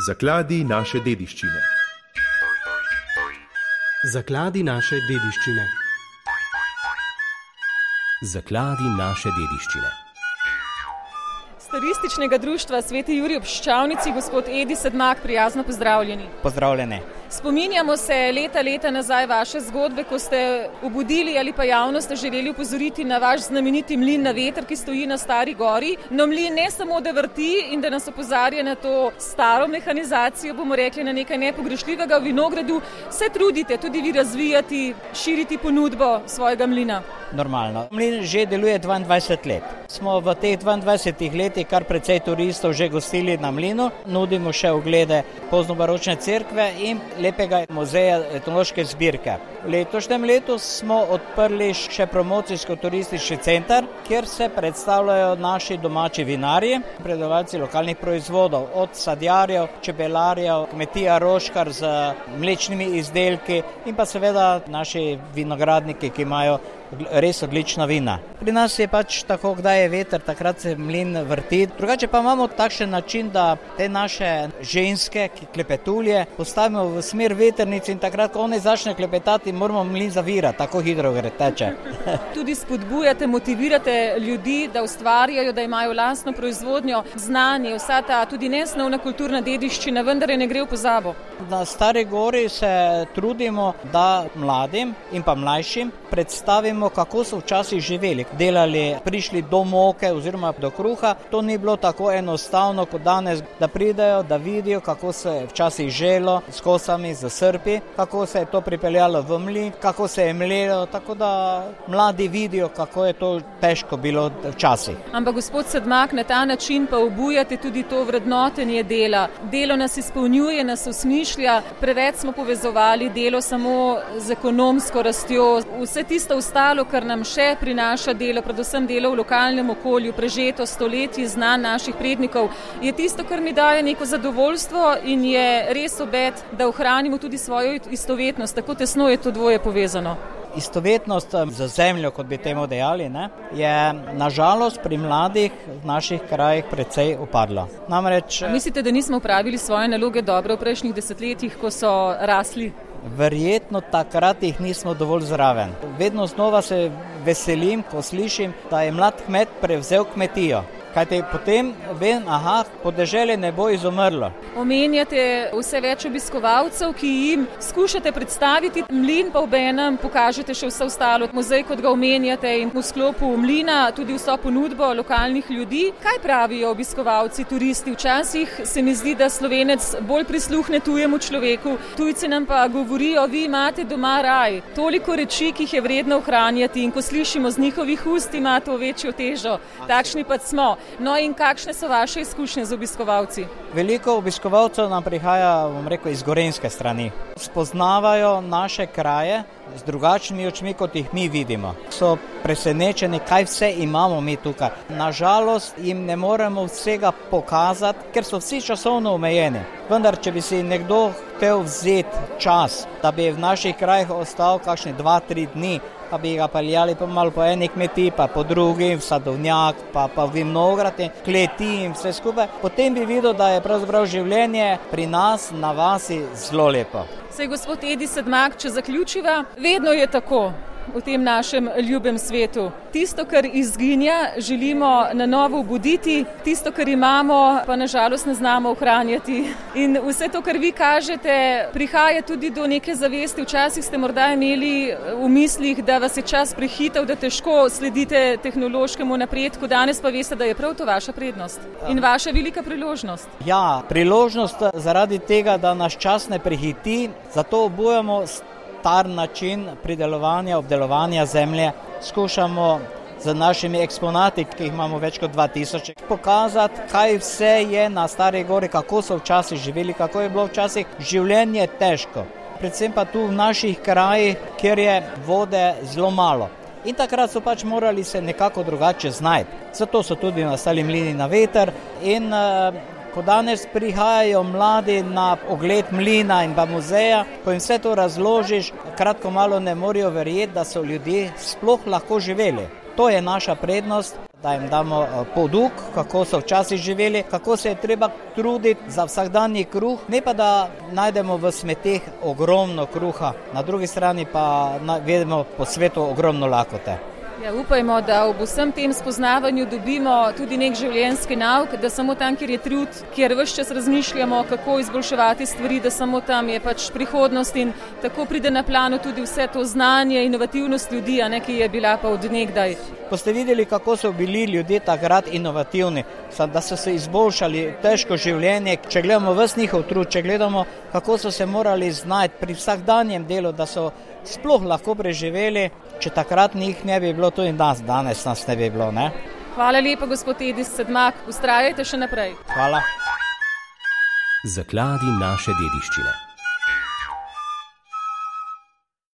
Zakladi naše dediščine. Zakladi naše dediščine. Zakladi naše dediščine. Starističnega društva Sveti Jurij ob Ščavnici, gospod Edi Sedmak, prijazno pozdravljeni. Pozdravljeni. Spominjamo se leta nazaj vaše zgodbe, ko ste obudili ali pa javnost želeli upozoriti na vaš znameniti mlin na veter, ki stoji na Stari gori. No, mlin ne samo, da vrti in da nas opozarja na to staro mehanizacijo, bomo rekli, na nekaj nepogrešljivega v vinogradu, se trudite tudi vi razvijati, širiti ponudbo svojega mlina. Normalno. Mlin že deluje 22 let. Smo v teh 22 letih kar precej turistov že gostili na mlinu. Nudimo še oglede poznobaročne cerkve in lepega muzeja etnološke zbirke. V letošnjem letu smo odprli še promocijsko-turistični center, kjer se predstavljajo naši domači vinarji, predelovalci lokalnih proizvodov, od sadjarjev, čebelarjev, kmetija Roškar z mlečnimi izdelki in pa seveda naši vinogradniki, ki imajo res odlična vina. Pri nas je pač tako, kdaj je veter, takrat se mlin vrti. Drugače pa imamo takšen način, da te naše ženske, ki klepetulje, postavimo v smer veternice in takrat, ko one začne klepetati, moramo mlin zavirati, tako hitro gre teče. Tudi spodbujate, motivirate ljudi, da ustvarjajo, da imajo lastno proizvodnjo, znanje, vsa ta tudi nesnovna kulturna dediščina, vendar je ne gre v pozabo. Na Stari gori se trudimo, da mladim in pa mlajšim predstavimo, kako so včasih živeli. Delali, prišli do moke oziroma do kruha. To ni bilo tako enostavno kot danes, da pridejo, da vidijo, kako se je včasih želo s kosami, z srpi, kako se je to pripeljalo v mlin, kako se je mlelo, tako da mladi vidijo, kako je to težko bilo včasih. Ampak gospod Sedmak, na ta način pa obujate tudi to vrednotenje dela. Delo nas izpolnjuje, nas osmišlja, preveč smo povezovali delo samo z ekonomsko rastjo. Vse tisto ostalo, kar nam še prinaša delo, predvsem delo v lokalnem okolju, prežeto stoletji znanj naših prednikov, je tisto, kar mi daje neko zadovoljstvo in je res obet, da ohranimo tudi svojo istovetnost. Tako tesno je to dvoje povezano. Istovetnost z zemljo, kot bi temu dejali, je nažalost pri mladih v naših krajih precej upadla. Namreč, mislite, da nismo upravili svoje naloge dobro v prejšnjih desetletjih, ko so rasli? Verjetno takrat jih nismo dovolj zraven. Vedno znova se veselim, ko slišim, da je mlad kmet prevzel kmetijo. Kajte potem vem, podeželje ne bo izumrlo. Omenjate vse več obiskovalcev, ki jim skušate predstaviti mlin, pa obenem pokažete še vse ostalo. Muzej, kot ga omenjate, in v sklopu mlina tudi vso ponudbo lokalnih ljudi. Kaj pravijo obiskovalci, turisti? Včasih se mi zdi, da Slovenec bolj prisluhne tujemu človeku, tujci nam pa govorijo, vi imate doma raj. Toliko reči, ki jih je vredno ohranjati, in ko slišimo z njihovih ust, ima to večjo težo. Takšni pa smo. No, in kakšne so vaše izkušnje z obiskovalci? Veliko obiskovalcev nam prihaja, iz gorenjske strani. Spoznavajo naše kraje z drugačnimi očmi, kot jih mi vidimo. So presenečeni, kaj vse imamo mi tukaj. Nažalost jim ne moremo vsega pokazati, ker so vsi časovno omejeni. Vendar, če bi si nekdo hotel vzeti čas, da bi v naših krajih ostal kakšne 2-3 dni, pa bi ga peljali pa malo po eni kmetiji, pa po drugi, v sadovnjak, pa v vinograd, kleti in vse skupaj, potem bi videl, da je pravzaprav življenje pri nas na vasi zelo lepo. Sej, gospod Edi Sedmak, če zaključiva, vedno je tako v tem našem ljubem svetu. Tisto, kar izginja, želimo na novo obuditi, tisto, kar imamo, pa nažalost ne znamo ohranjati. In vse to, kar vi kažete, prihaja tudi do neke zavesti. Včasih ste morda imeli v mislih, da vas je čas prehitel, da težko sledite tehnološkemu napredku, danes pa veste, da je prav to vaša prednost in vaša velika priložnost. Ja, priložnost zaradi tega, da nas čas ne prehiti, zato obujamo star način pridelovanja, obdelovanja zemlje. Skušamo z našimi eksponati, ki jih imamo več kot 2000, pokazati, kaj vse je na Stari gori, kako so včasih živeli, kako je bilo včasih življenje težko. Predvsem pa tu v naših krajih, kjer je vode zelo malo. In takrat so pač morali se nekako drugače znajti. Zato so tudi nastali mlini na veter in ko danes prihajajo mladi na ogled mlina in pa muzeja, ko jim vse to razložiš, kratko malo ne morejo verjeti, da so ljudje sploh lahko živeli. To je naša prednost, da jim damo poduk, kako so včasih živeli, kako se je treba truditi za vsakdanji kruh, ne pa da najdemo v smeteh ogromno kruha, na drugi strani pa vidimo po svetu ogromno lakote. Ja, upajmo, da ob vsem tem spoznavanju dobimo tudi nek življenjski nauk, da samo tam, kjer je trud, kjer ves čas razmišljamo, kako izboljševati stvari, da samo tam je pač prihodnost in tako pride na plano tudi vse to znanje, inovativnost ljudi, ki je bila pa od nekdaj. Ko ste videli, kako so bili ljudje takrat inovativni, da so se izboljšali težko življenje, če gledamo ves njihov trud, če gledamo, kako so se morali znajti pri vsakdanjem delu, da so sploh lahko preživeli, če takrat njih ne bi bilo, tudi danes nas ne bi bilo, ne? Hvala lepa, gospod Edis Sedmak, vztrajajte še naprej. Hvala. Zakladi naše dediščine.